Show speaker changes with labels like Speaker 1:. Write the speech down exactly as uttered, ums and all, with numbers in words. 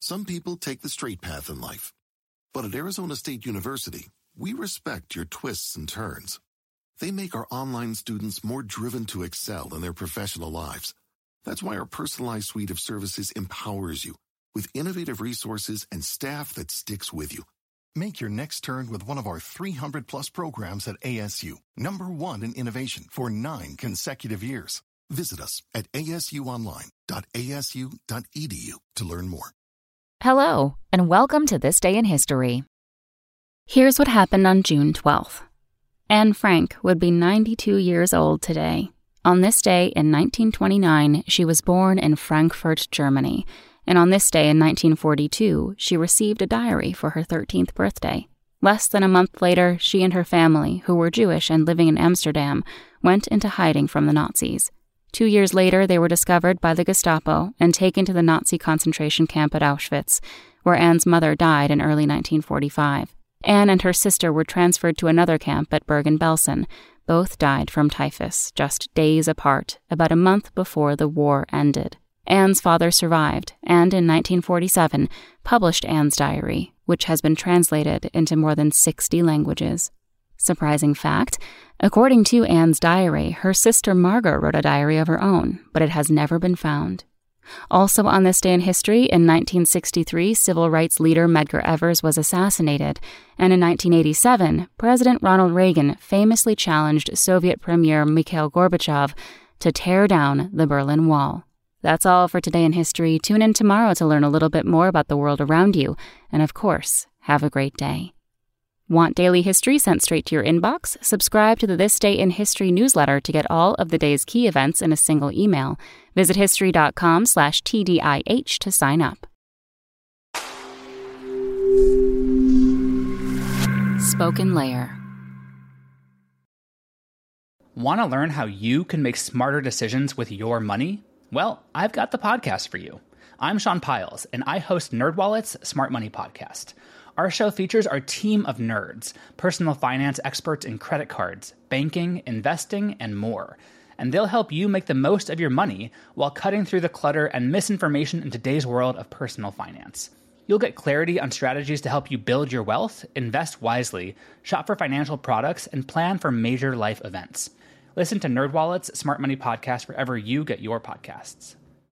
Speaker 1: Some people take the straight path in life. But at Arizona State University, we respect your twists and turns. They make our online students more driven to excel in their professional lives. That's why our personalized suite of services empowers you with innovative resources and staff that sticks with you. Make your next turn with one of our three hundred plus programs at A S U, number one in innovation for nine consecutive years. Visit us at a s u online dot a s u dot e d u to learn more.
Speaker 2: Hello, and welcome to This Day in History. Here's what happened on June twelfth. Anne Frank would be ninety-two years old today. On this day in nineteen twenty-nine, she was born in Frankfurt, Germany, and on this day in nineteen forty-two, she received a diary for her thirteenth birthday. Less than a month later, she and her family, who were Jewish and living in Amsterdam, went into hiding from the Nazis. Two years later, they were discovered by the Gestapo and taken to the Nazi concentration camp at Auschwitz, where Anne's mother died in early nineteen forty-five. Anne and her sister were transferred to another camp at Bergen-Belsen. Both died from typhus, just days apart, about a month before the war ended. Anne's father survived, and in nineteen forty-seven published Anne's diary, which has been translated into more than sixty languages. Surprising fact, according to Anne's diary, her sister Margot wrote a diary of her own, but it has never been found. Also on this day in history, in nineteen sixty-three, civil rights leader Medgar Evers was assassinated, and in nineteen eighty-seven, President Ronald Reagan famously challenged Soviet Premier Mikhail Gorbachev to tear down the Berlin Wall. That's all for today in history. Tune in tomorrow to learn a little bit more about the world around you, and of course, have a great day. Want daily history sent straight to your inbox? Subscribe to the This Day in History newsletter to get all of the day's key events in a single email. Visit history.com slash TDIH to sign up. Spoken Layer.
Speaker 3: Want to learn how you can make smarter decisions with your money? Well, I've got the podcast for you. I'm Sean Piles, and I host NerdWallet's Smart Money Podcast. Our show features our team of nerds, personal finance experts in credit cards, banking, investing, and more. And they'll help you make the most of your money while cutting through the clutter and misinformation in today's world of personal finance. You'll get clarity on strategies to help you build your wealth, invest wisely, shop for financial products, and plan for major life events. Listen to NerdWallet's Smart Money Podcast wherever you get your podcasts.